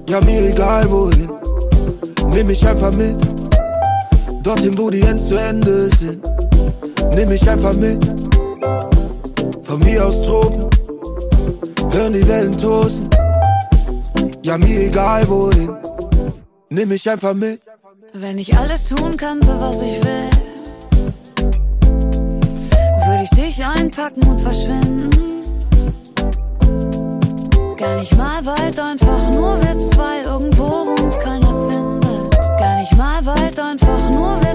Ja, mir egal wohin, nimm mich einfach mit. Dorthin, wo die Ends zu Ende sind, nimm mich einfach mit. Von mir aus Tropen, hören die Wellen tosen. Ja, mir egal wohin, nimm mich einfach mit. Wenn ich alles tun könnte, was ich will, würde ich dich einpacken und verschwinden. Gar nicht mal weit, einfach nur wir zwei, irgendwo, wo uns keiner findet. Gar nicht mal weit, einfach nur wir